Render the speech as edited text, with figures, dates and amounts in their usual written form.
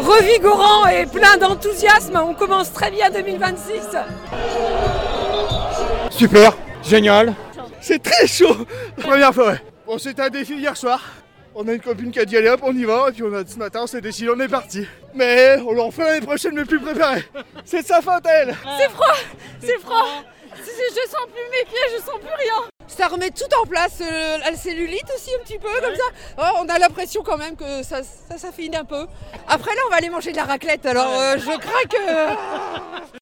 revigorant et plein d'enthousiasme. On commence très bien 2026. Super, génial. C'est très chaud. Première fois, ouais. Bon, c'était un défi hier soir. On a une copine qui a dit allez hop, on y va. Et puis ce matin, on s'est décidé, on est parti. Mais on le refait l'année prochaine, mais plus préparé. C'est de sa faute, elle. C'est froid, c'est froid. Je sens plus mes pieds, je sens plus rien. Ça remet tout en place, la cellulite aussi un petit peu comme ça. Oh, on a l'impression quand même que ça s'affine un peu. Après là, on va aller manger de la raclette. Alors je crains que...